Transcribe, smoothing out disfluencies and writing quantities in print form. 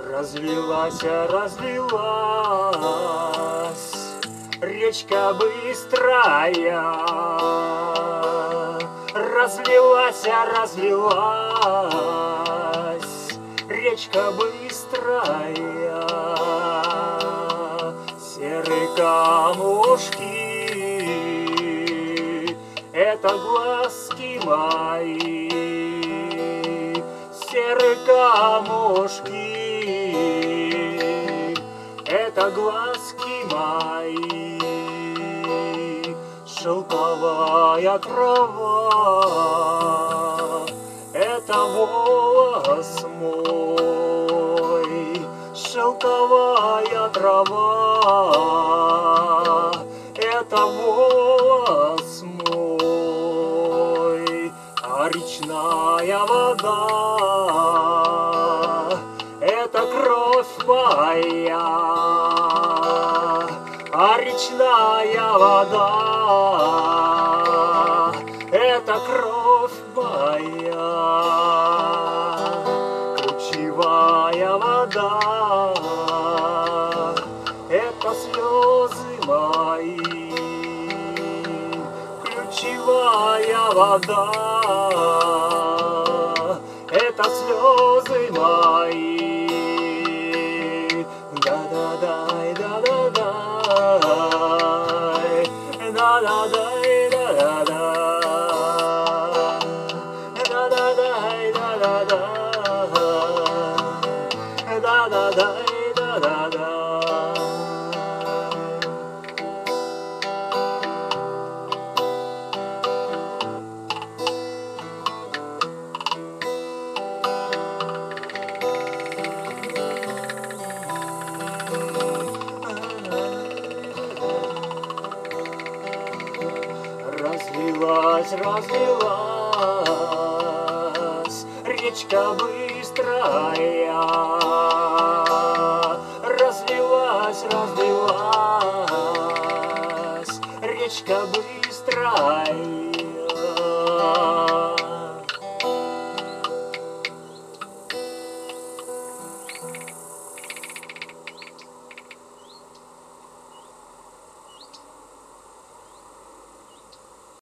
Разлилась, разлилась речка быстрая, разлилась, разлилась речка быстрая. Серые камушки — это глазки мои, серые камушки — это глазки мои. Шелковая трава — это волос мой, шелковая трава — это волос мой. А речная вода — это кровь моя, а речная вода — это кровь моя. Ключевая вода — это слезы мои, ключевая вода — это слезы мои. Да-да-дай, да-да-дай, да-да-дай, да-да-дай, да-да-дай, да-да-дай, да-да-дай, да-да-дай. Разлилась, разлилась речка быстрая, разлилась, разлилась речка быстрая.